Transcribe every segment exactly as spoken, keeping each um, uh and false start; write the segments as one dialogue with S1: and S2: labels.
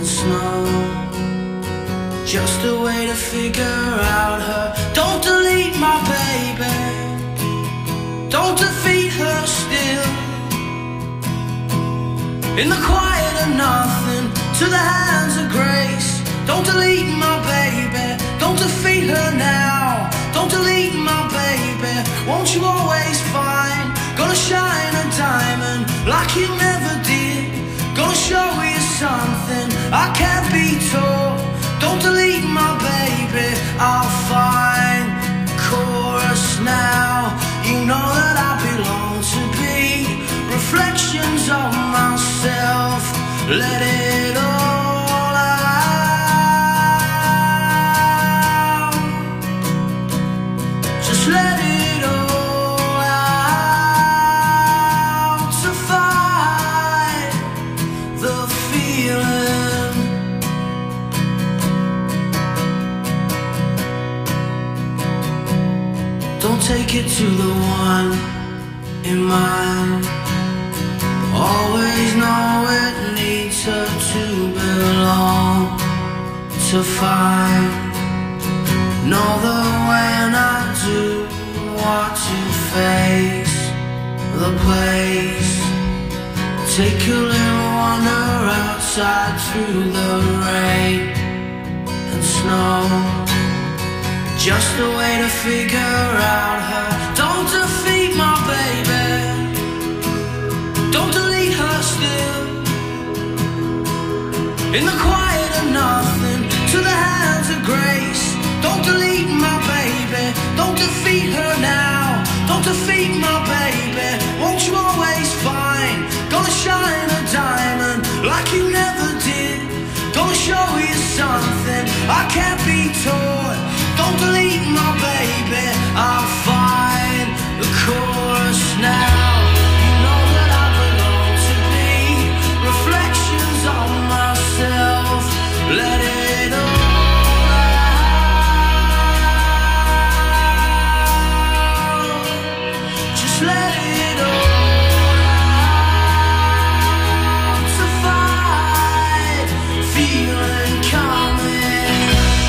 S1: snow. Just a way to figure out her. Don't delete my baby, don't defeat her still. In the quiet of nothing, to the hands of grace. Don't delete my baby, don't defeat her now. Don't delete my baby, won't you always find? Gonna shine a diamond like you never did. Gonna show you something I can't be taught. Don't delete my baby, I'll find chorus now. You know that I belong to be reflections of myself. Let it all out. Just let it all out to fight the feeling. Don't take it to the one in mind. Always know it needs her to belong, to find. Know the when I do want to face the place. Take a little wander outside through the rain and snow. Just a way to figure out her. Don't defeat my baby, don't delete her still. In the quiet of nothing, to the hands of grace. Don't delete my baby, don't defeat her now. Don't defeat my baby, won't you always find? Gonna shine a diamond like you never did. Gonna show you something I can't be taught. Don't delete my baby, I'll find the chorus now. You know that I belong to be reflections of myself. Let it all out. Just let it all out to fight feeling coming.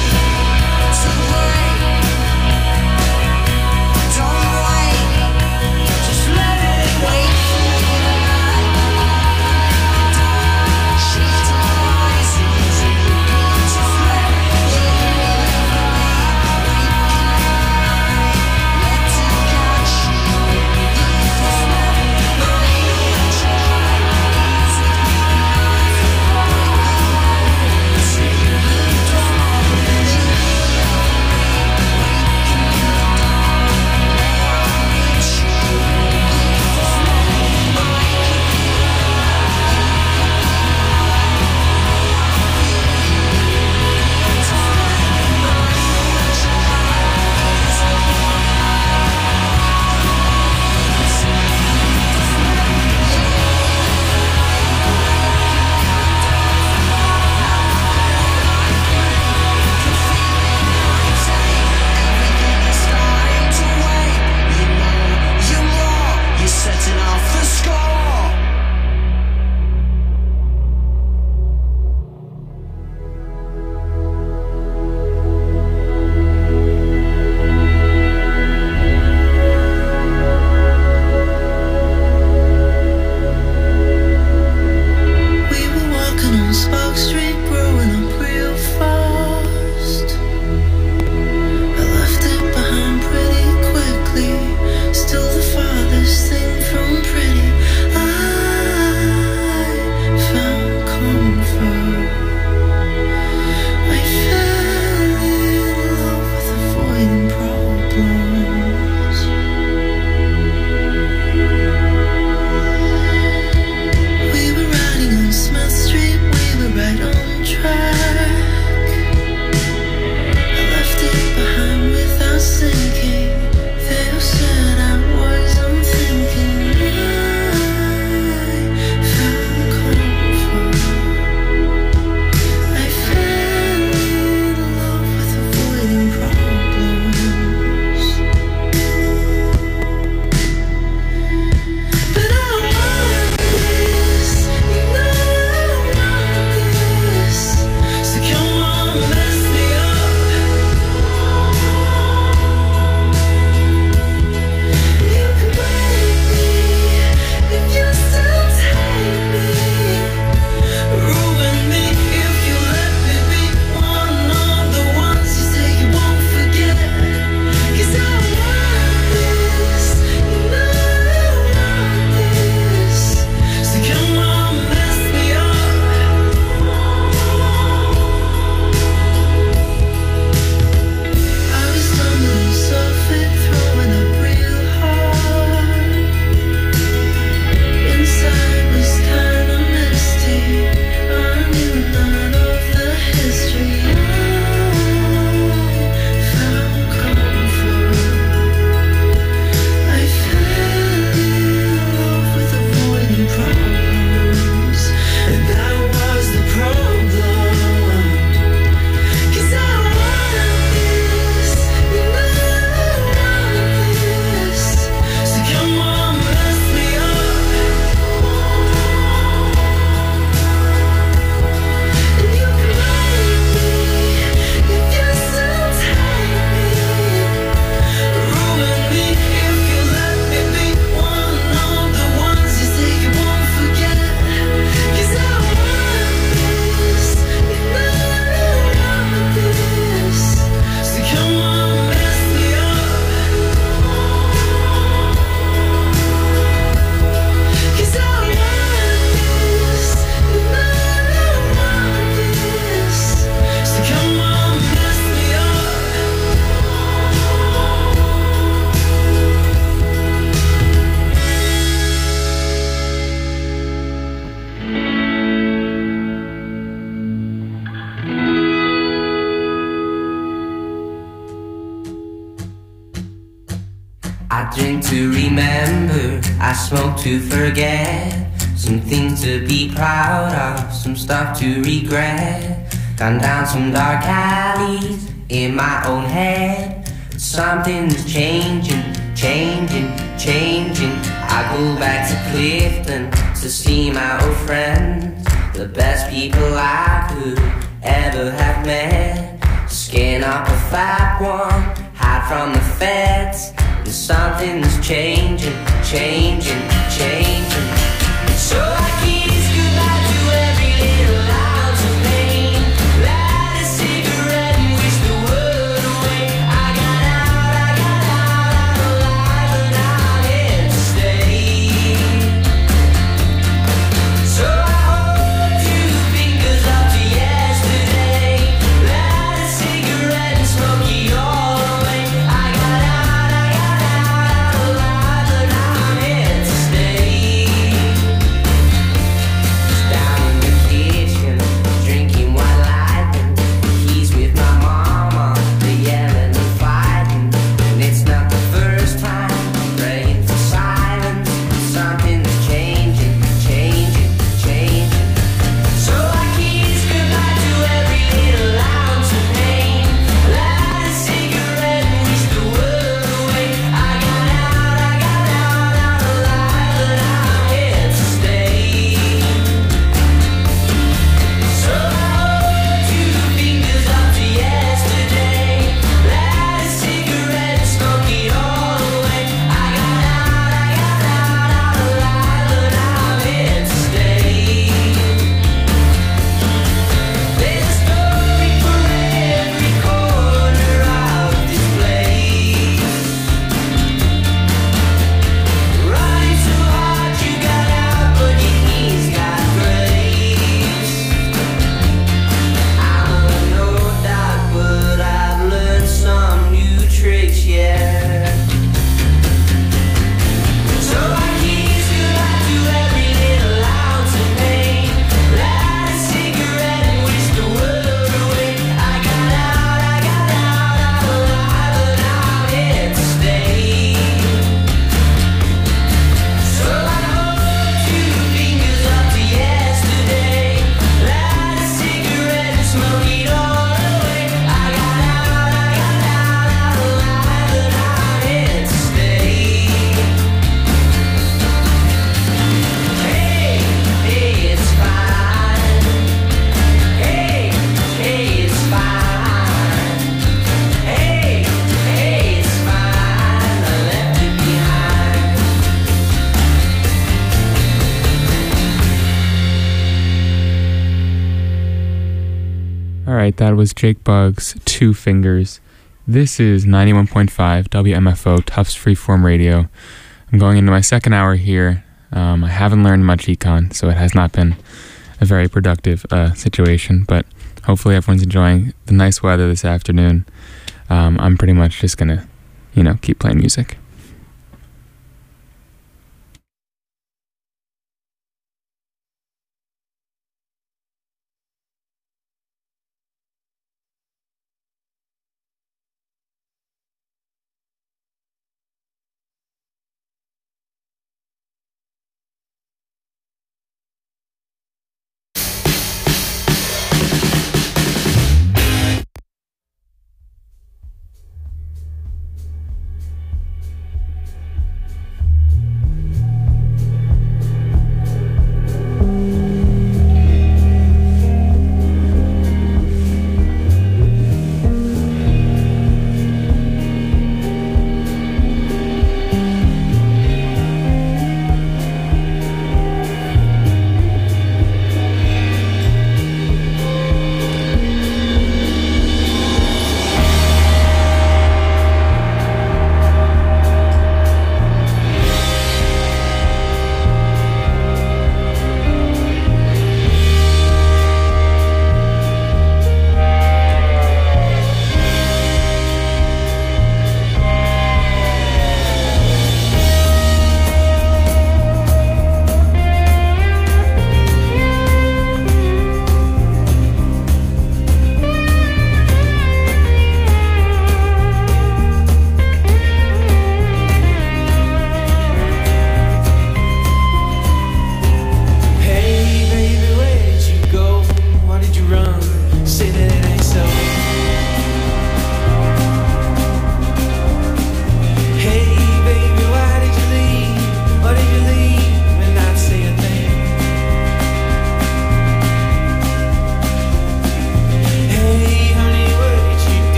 S2: I drink to remember, I smoke to forget. Some things to be proud of, some stuff to regret. Gone down some dark alleys in my own head. Something's changing, changing, changing. I go back to Clifton to see my old friends, the best people I could ever have met. Skin up a fat one, hide from the feds. And something's changing, changing, changing. So I kiss goodbye to every little ounce of pain. Light a cigarette and wish the world away. I got out, I got out, I'm alive and I'm here to stay. So I hold two fingers up to yesterday. Light a cigarette and smoke it all away. I got out, I got out, I'm alive and I'm here to stay. Down in the kitchen, drinking white lightning. He's with my mama, they're yelling and fighting. And it's not the first time, praying for silence. Something's changing, changing, changing. So I kiss goodbye to every little ounce of pain. Light a cigarette and wish the world away. I got out, I got out, I'm alive and I'm here to stay. So I hold two fingers up to yesterday. Light a cigarette and smoke it all away. I got out, I got out, I'm alive and I'm here to stay. There's a story for every corner of this place. Running so hard you got out, but your knees got grace. I'm a no doubt, but I've learned some new tricks, yeah. So I kiss goodbye to every little ounce of pain. Light a cigarette and wish the world away. I got out, I got out, I'm alive and I'm here to stay. So I hold two fingers up to yesterday. Light a cigarette and smoke it all away. I got out, I got out, I'm alive and I'm here to stay. Hey, hey, it's fine. Hey, hey, it's fine. Hey, hey, it's fine. I left it behind.
S3: All right, that was Jake Bugg's Two Fingers. This is ninety-one point five W M F O Tufts Freeform Radio. I'm going into my second hour here. Um, I haven't learned much econ, so it has not been a very productive uh, situation, but hopefully everyone's enjoying the nice weather this afternoon. Um, I'm pretty much just going to, you know, keep playing music.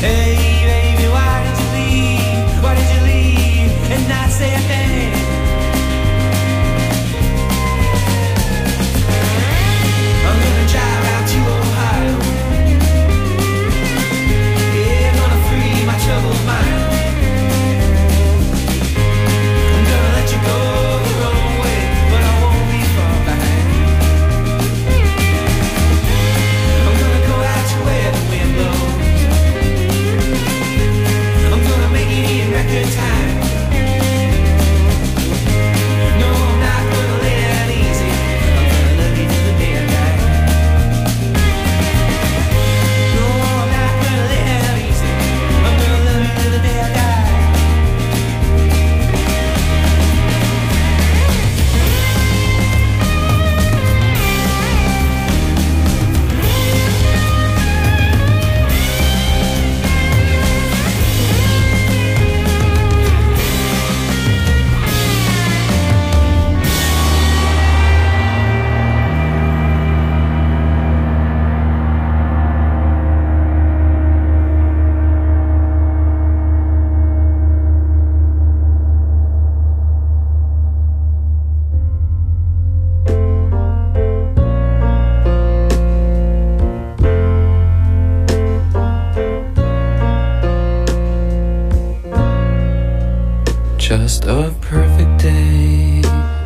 S4: Just a perfect day.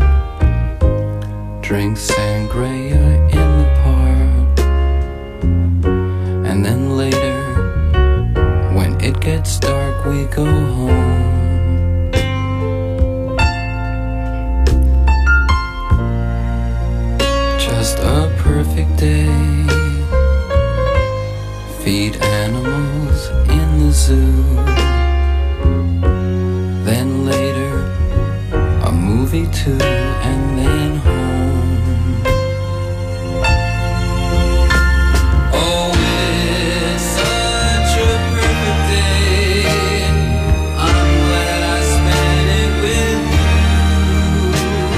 S4: Drink sangria in the park, and then later, when it gets dark, we go home. Just a perfect day. Feed animals in the zoo. Then later, a movie too, and then home. Oh, it's such a perfect day. I'm glad I spent it with you.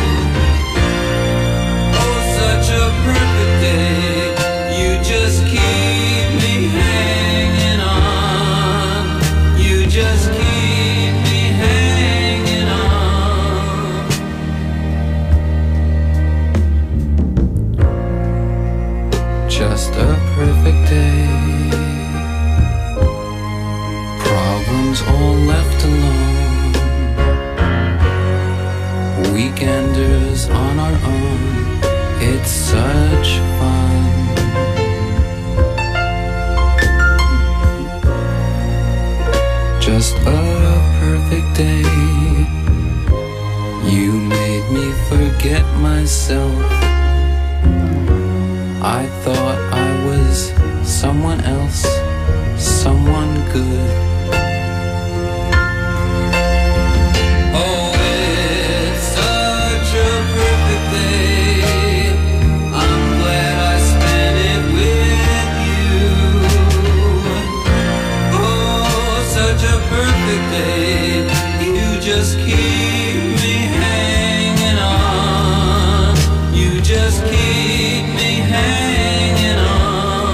S4: Oh, such a perfect day. You just keep me hanging on. You just keep just a perfect day. Problems all left alone. Weekenders on our own. It's such fun. Just a perfect day. You made me forget myself. I thought I was someone else, someone good. Oh, it's such a perfect day. I'm glad I spent it with you. Oh, such a perfect day. You just keep me hanging on. You just keep me hanging on.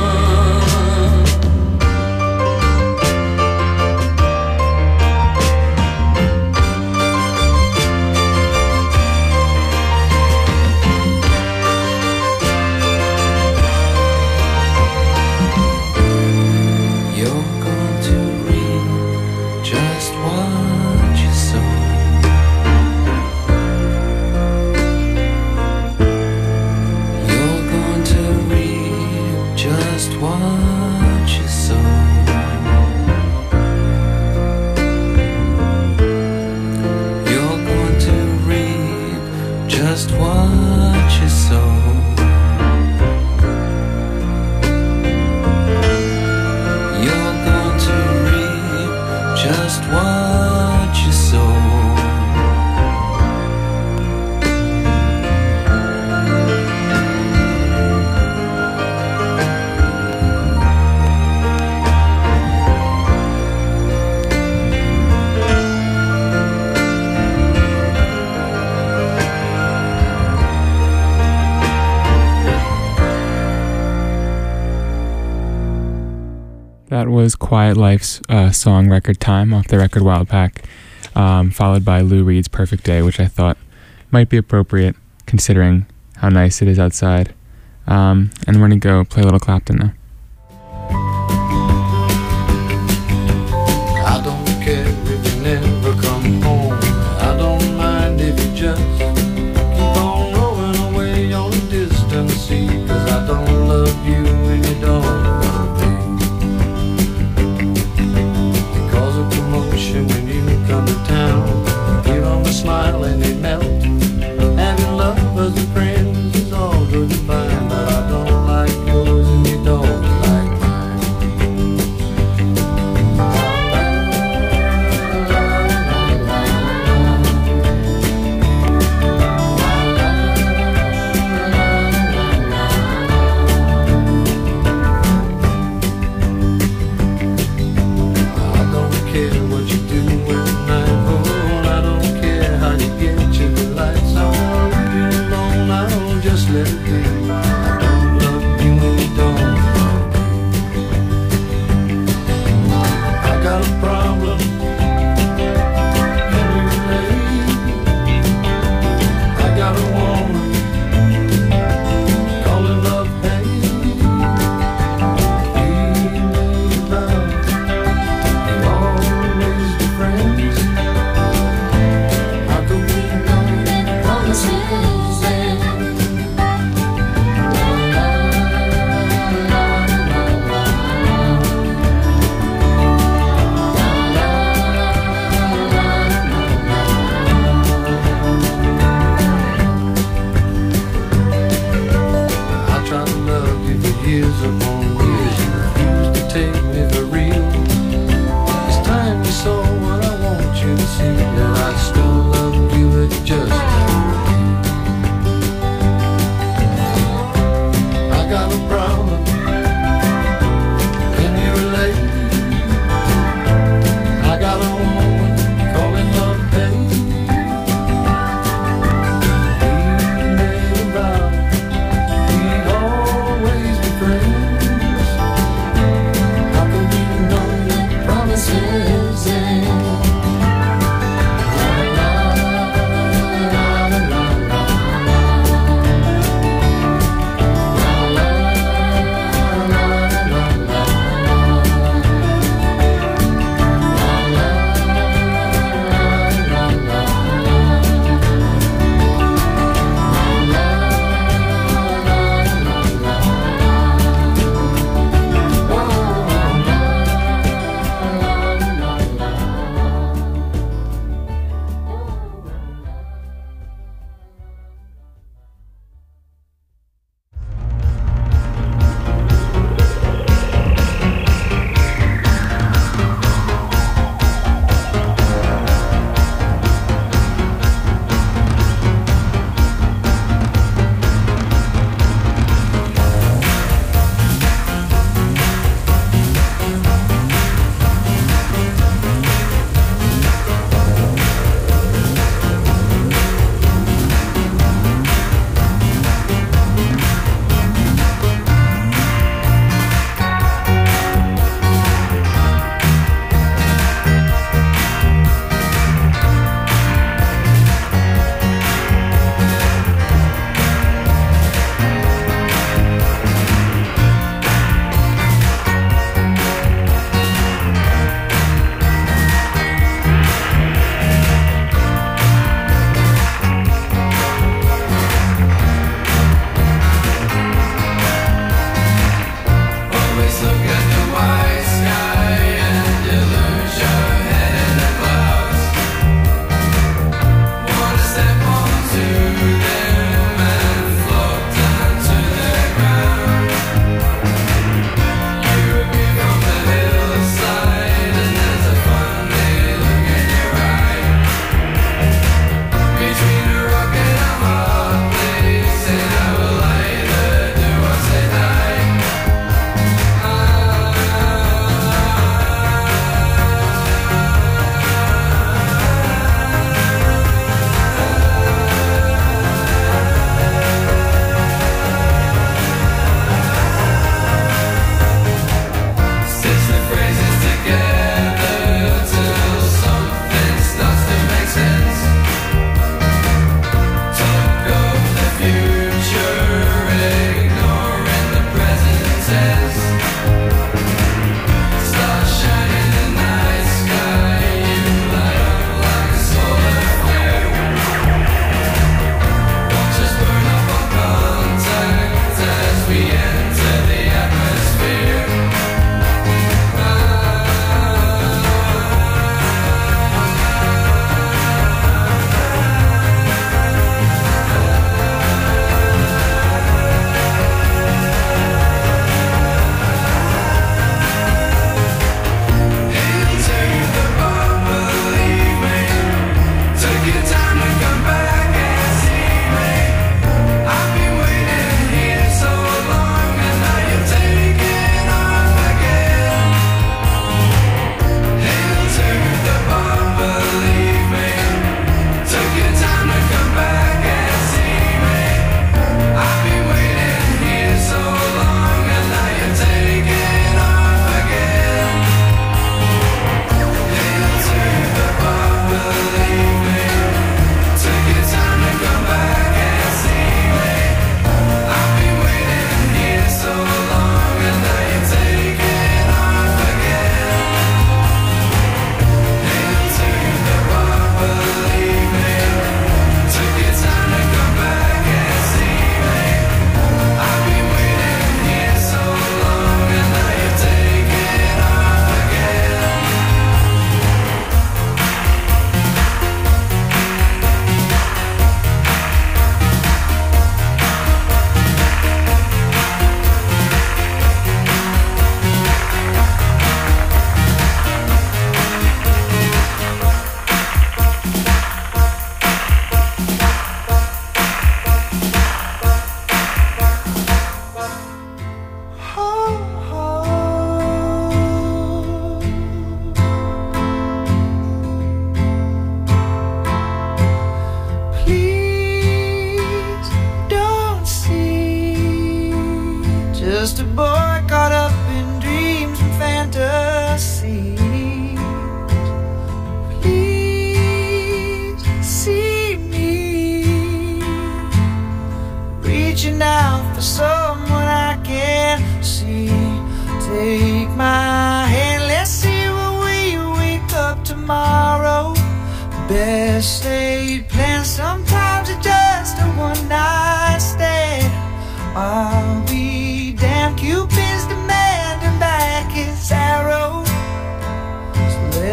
S4: You're going to reap just what you sow. Just what you sow. You're going to reap just what you sow. You're going
S3: that was Quiet Life's uh, song Record Time off the record Wild Pack, um, followed by Lou Reed's Perfect Day, which I thought might be appropriate considering how nice it is outside. Um, and we're going to go play a little Clapton now.
S5: I don't care if you never come home. I don't mind if you just keep on rolling away on a distant sea. Cause I don't love you and you don't love me. Cause of commotion when you come to town. Give them a smile and they melt. Having lovers and friends is all good and fine. But I don't like yours and you don't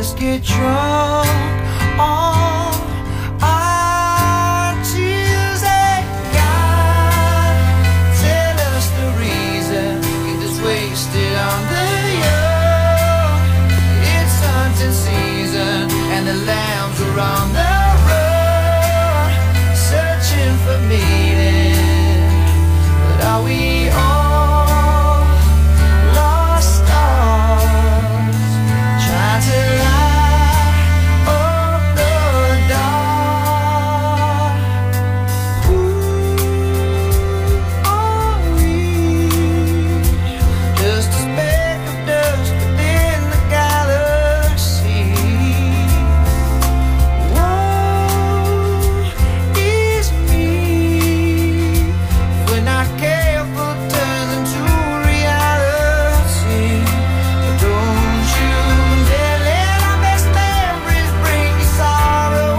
S1: let's get drunk on our tears. And God, tell us the reason get this wasted on the young. It's hunting season and the lambs are on the run, searching for meaning. But are we all lost stars, trying to light up the dark? Who are we? Just a speck of dust within the galaxy. Woe is me if we're not careful, turns into reality. But don't you dare let our best memories bring you sorrow.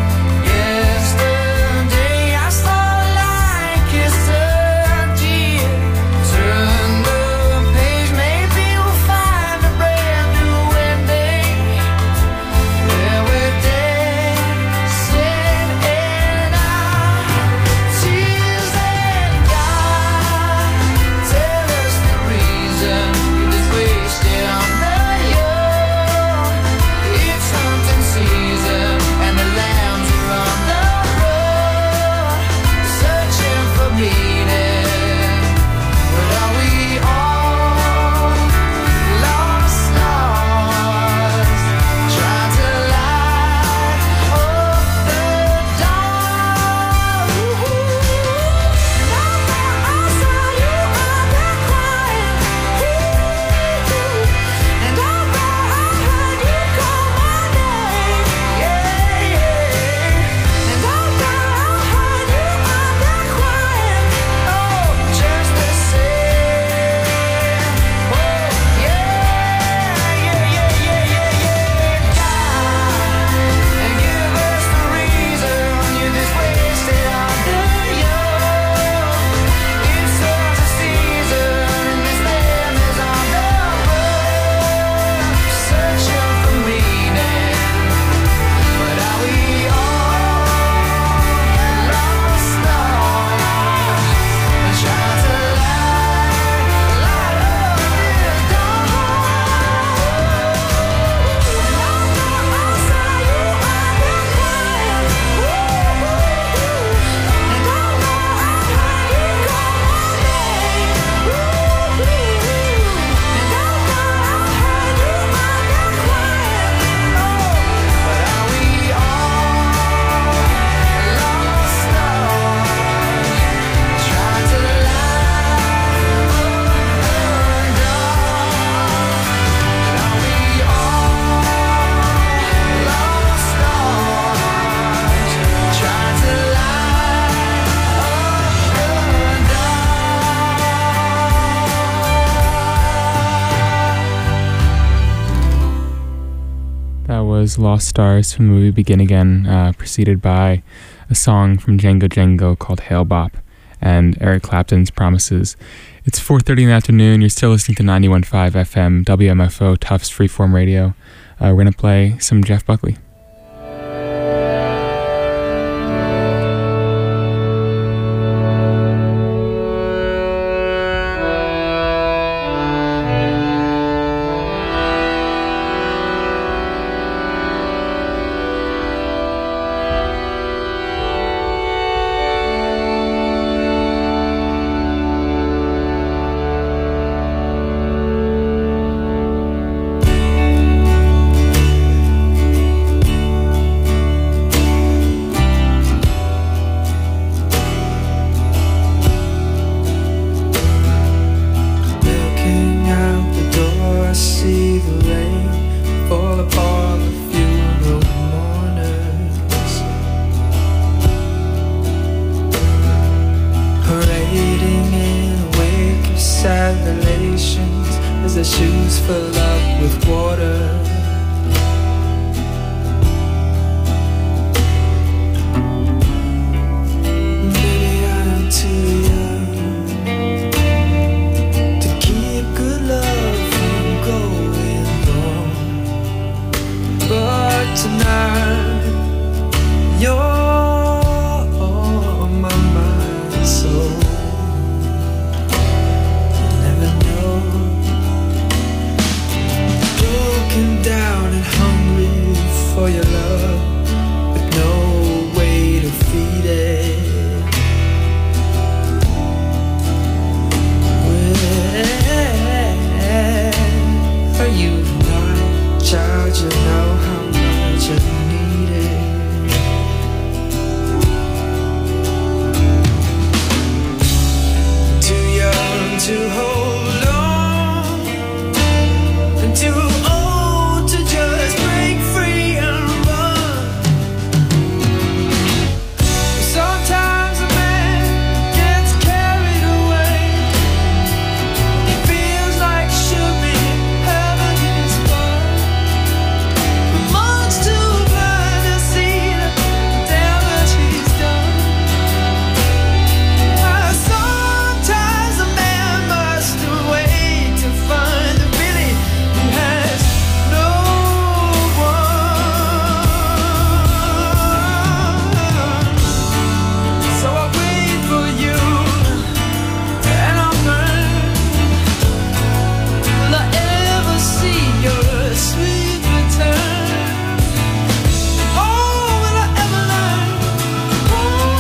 S1: Yesterday I saw a light kiss a tear. Turn the page, maybe we'll find a brand new ending. Where we're dancing in our tears. And God, tell us the reason it is wasted on the young. It's hunting season and the lambs are on the run, searching for meaning. But are we all lost stars, trying to light up the dark? And I saw you out there crying, and I thought I heard you call my name, yeah, yeah. And I thought I heard you out there crying, oh, just the same. Oh, yeah, yeah, yeah, yeah, yeah, yeah. God, and give us the reason you this wasted on the young. It's such a season and this land is on the run, searching for meaning. But are we all lost stars, trying to light, light up this dark? And I thought I saw you out there crying, and I thought I heard you call my name, and I thought I heard you out there crying, oh. But are we all lost stars, trying to light up the dark? Are we all lost stars, trying to light up the dark?
S3: That was Lost Stars from the movie Begin Again, uh, preceded by a song from Django Django called Hail Bop and Eric Clapton's Promises. It's four thirty in the afternoon. You're still listening to ninety-one point five F M, W M F O, Tufts Freeform Radio. Uh, we're going to play some Jeff Buckley.
S1: Thank
S6: you needed. Too young to hold on, and too old to just break free and run. Sometimes a man gets carried away. He feels like he should be having his fun. Much too blind to see the damage he's done. Sometimes a man must wait to find the really he has no one. So I wait for you, and I'll burn. Will I ever see your sweet return? Oh, will I ever learn? Oh,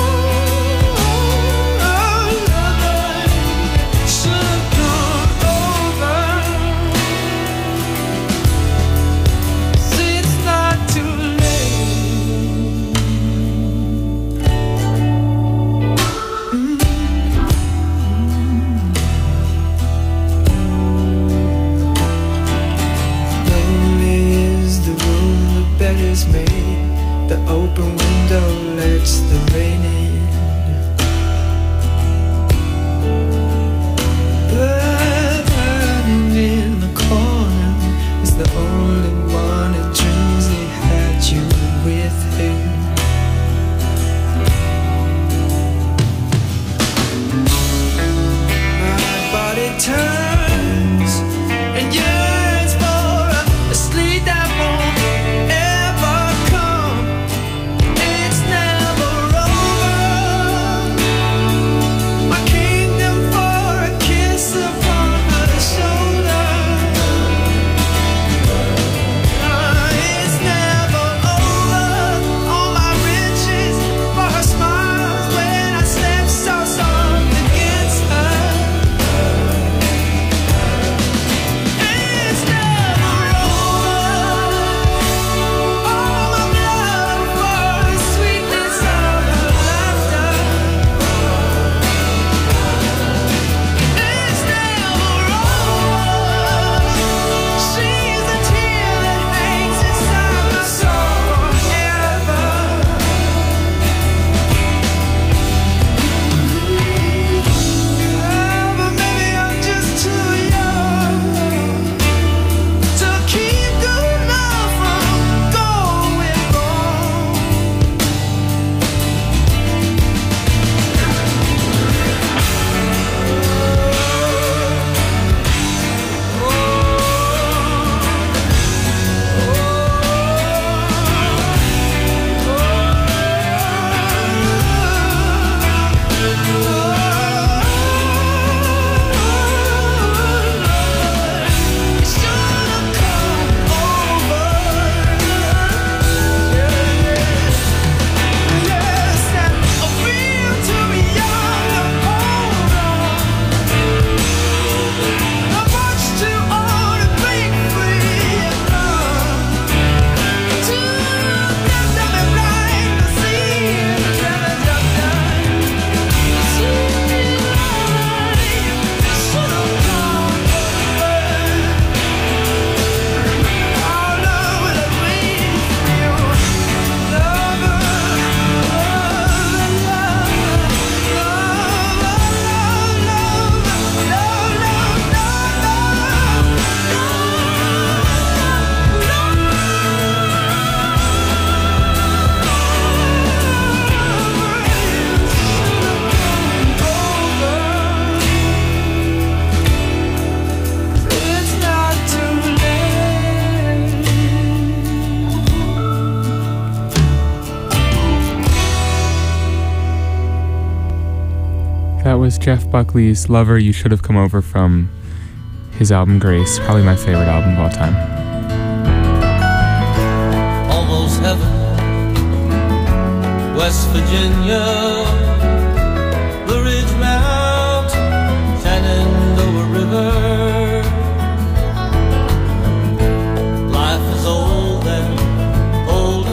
S6: love should come over. See, it's not too late. Lonely is the room the bed is made. The open window lets the rain in. Burning in the corner is the only one who dreams he had you with him. My body turns and yearns for a sleep that won't ever come. It's never over. My kingdom for a kiss upon her shoulder. It's never over. All my riches for her smiles when I slept so soft against her. It's never over. All my blood for the sweetness of her laughter. It's never over. She's a tear that hangs inside my soul forever. But maybe I'm just too young to keep good love from going wrong. It's not too late.
S3: That was Jeff Buckley's Lover You Should Have Come Over from his album Grace, probably my favorite album of all time.
S4: Almost heaven, West Virginia, Blue Ridge Mountain, Shenandoah River. Life is old and old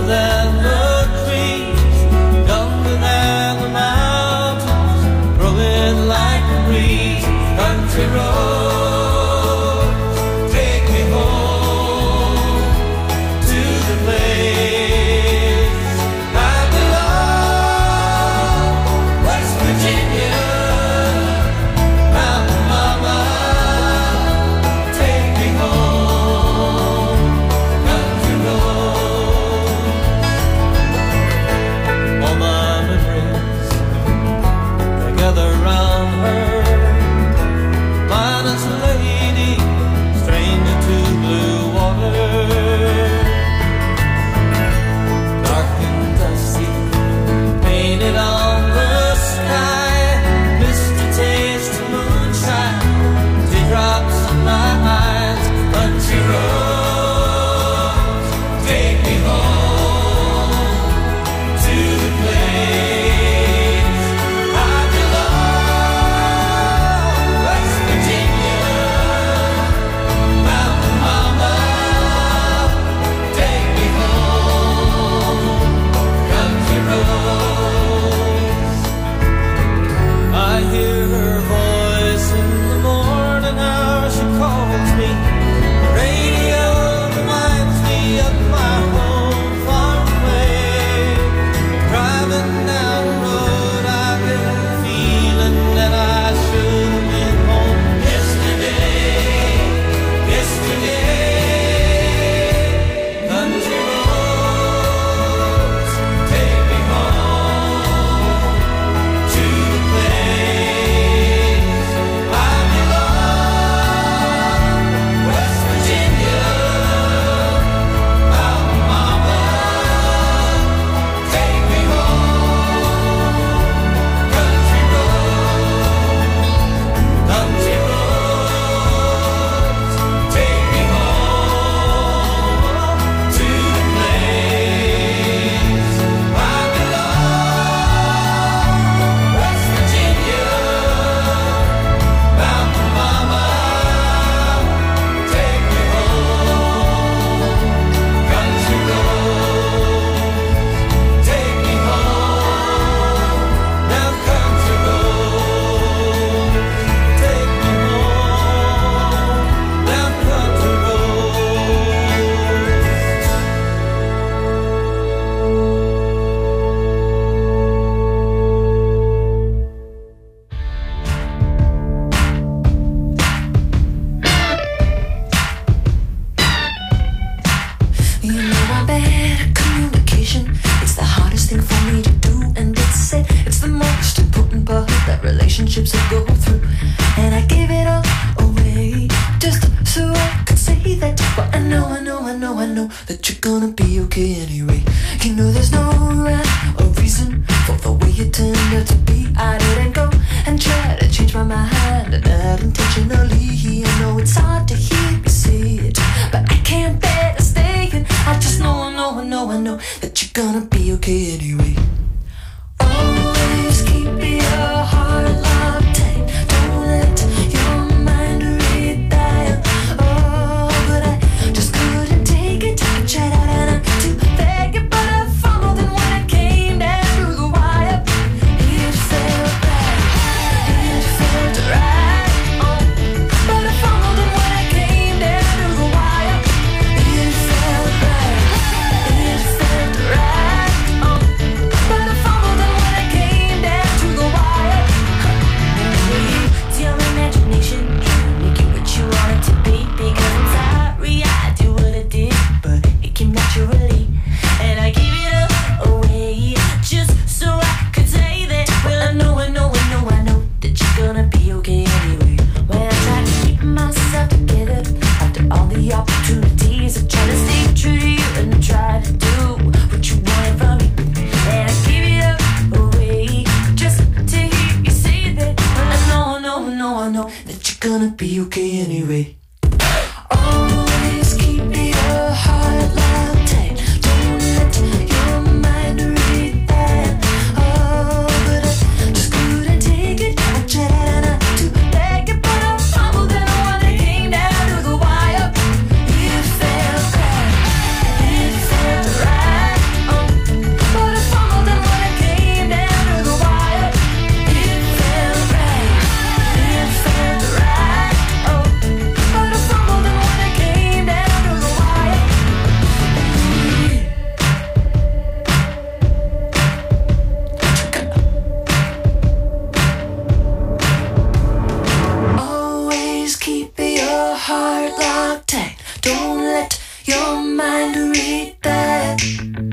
S7: You know I'm bad at communication. It's the hardest thing for me to do, and it's it. It's the most important part that relationships will go through. And I give it all away just so I could say that. But I know, I know, I know, I know that you're gonna be okay anyway. You know there's no rhyme or reason for the way you turned out to be. I didn't go and try to change my mind, and not intentionally. I know it's hard to hear you say it, but I can't bear to stay in. I just know, I know, I know, I know that you're gonna be okay anyway. Always keep your heart locked tight. Don't let your mind read that. Oh, but I just couldn't take it. I tried out and I to beg it, but I fumbled, and when I came down through the wire, it felt right, it felt right. Oh, but I fumbled, and when I came down through the wire, it felt right, it felt right. Oh, but I fumbled, and when I came down through the wire, it's your imagination, make it what you want it to be. Because I'm sorry I did what I did, but it came naturally, and I gave it up away just so I could say that. Well, I know, I know, I know, I know that you're gonna be okay anyway. When I tried to keep myself together after all the opportunities, I tried to stay true to you and I tried to do what you wanted from me, and I gave it up away just to hear you say that. Well, I know, I know, I know, I know that you're gonna be okay anyway. Always keep your heart locked tight. Don't let your mind read that. Oh, but I just couldn't take it. I tried not to beg it, but I fumbled, and when I came down to the wire, it felt right, it felt right. Oh, but I fumbled, and when I came down to the wire, it felt right, it felt right. Oh, but I fumbled, and when I came down to the wire. Always keep your heart locked tight. Don't let your mind read that.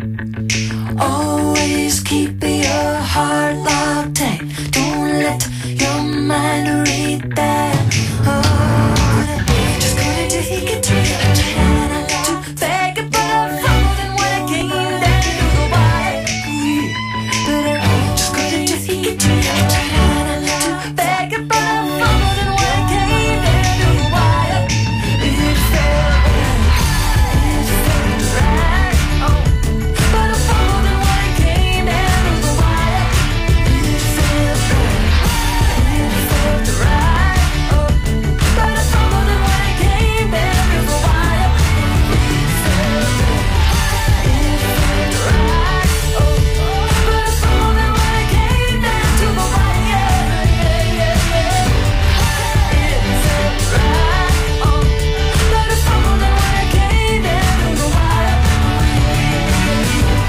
S7: Always keep your heart locked tight. Don't let your mind read that. Oh, but I just couldn't take it. I tried not to beg it, but I fumbled, and when I came down to the wire, but I just couldn't take it. I tried not to beg it, but I fumbled, and when I came down to the wire, it felt right, it felt right. Oh, but I fumbled, and when I came down to the wire, it felt right, it felt right. Oh, but I fumbled, and when I came down to the wire, it felt right, it felt right. Oh, but I fumbled, and when I came down to the wire, yeah, yeah, yeah. It felt right. Oh, but I fumbled, and when I came down to the wire, it felt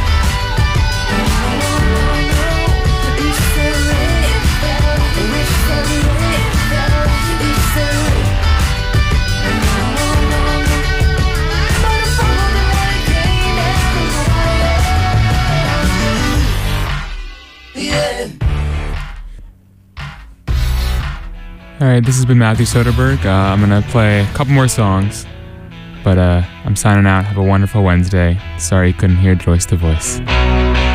S7: right, it felt right. It felt right, it felt right. But I fumbled, and when I came down to the wire, yeah.
S3: All right, this has been Matthew Soderberg. Uh, I'm gonna play a couple more songs, but uh, I'm signing out. Have a wonderful Wednesday. Sorry you couldn't hear Joyce the voice.